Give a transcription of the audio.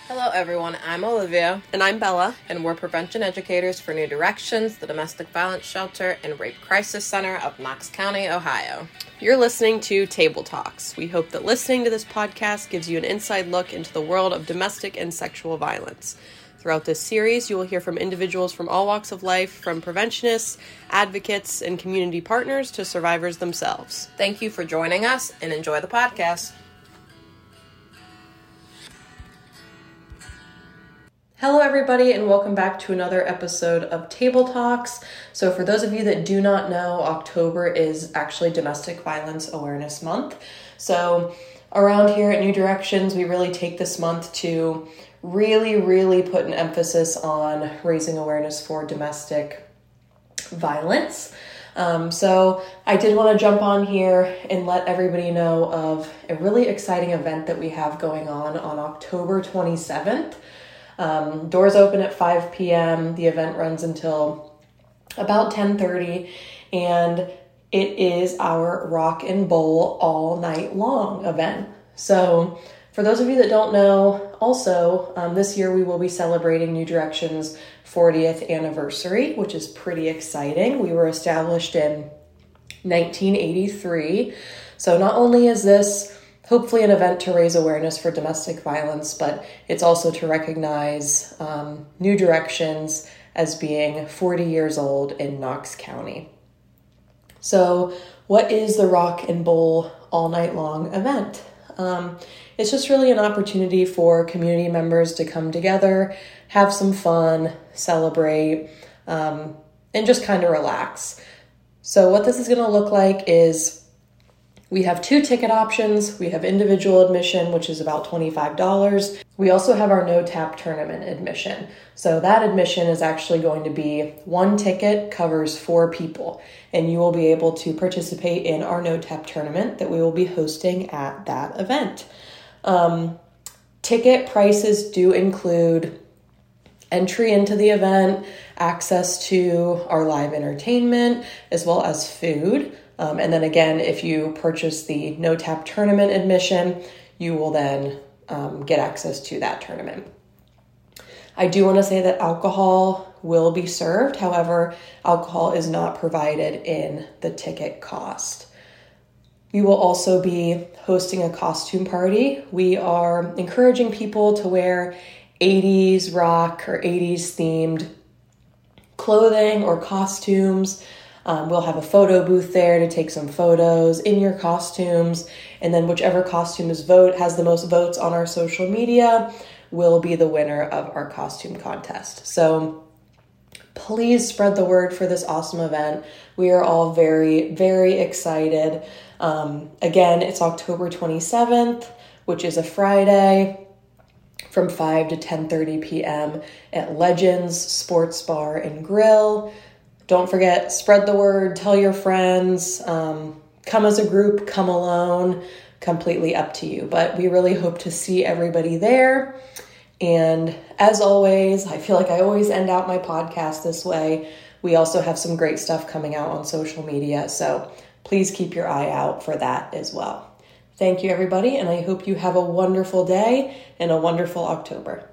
Hello everyone, I'm Olivia. And I'm Bella. And we're prevention educators for New Directions, the Domestic Violence Shelter and Rape Crisis Center of Knox County, Ohio. You're listening to Table Talks. We hope that listening to this podcast gives you an inside look into the world of domestic and sexual violence. Throughout this series, you will hear from individuals from all walks of life, from preventionists, advocates, and community partners to survivors themselves. Thank you for joining us and enjoy the podcast. Hello everybody and welcome back to another episode of Table Talks. So for those of you that do not know, October is actually Domestic Violence Awareness Month. So around here at New Directions, we really take this month to really put an emphasis on raising awareness for domestic violence. So I did want to jump on here and let everybody know of a really exciting event that we have going on October 27th. Doors open at 5 p.m. The event runs until about 10:30, and it is our Rock and Bowl all night long event. So for those of you that don't know, also, this year we will be celebrating New Directions' 40th anniversary, which is pretty exciting. We were established in 1983. So not only is this hopefully an event to raise awareness for domestic violence, but it's also to recognize New Directions as being 40 years old in Knox County. So what is the Rock and Bowl all night long event? It's just really an opportunity for community members to come together, have some fun, celebrate, and just kind of relax. So what this is going to look like is we have 2 ticket options. We have individual admission, which is about $25. We also have our no-tap tournament admission. So that admission is actually going to be 1 ticket covers 4 people, and you will be able to participate in our no-tap tournament that we will be hosting at that event. Ticket prices do include entry into the event, access to our live entertainment, as well as food. And then again, if you purchase the no-tap tournament admission, you will then get access to that tournament. I do want to say that alcohol will be served. However, alcohol is not provided in the ticket cost. We will also be hosting a costume party. We are encouraging people to wear 80s rock or 80s themed clothing or costumes. We'll have a photo booth there to take some photos in your costumes, and then whichever costume has the most votes on our social media will be the winner of our costume contest. So please spread the word for this awesome event. We are all very excited. Again, it's October 27th, which is a Friday, from 5 to 10:30 p.m. at Legends Sports Bar and Grill. Don't forget, spread the word, tell your friends, come as a group, come alone, completely up to you. But we really hope to see everybody there. And as always, I feel like I always end out my podcast this way. We also have some great stuff coming out on social media, so please keep your eye out for that as well. Thank you, everybody, and I hope you have a wonderful day and a wonderful October.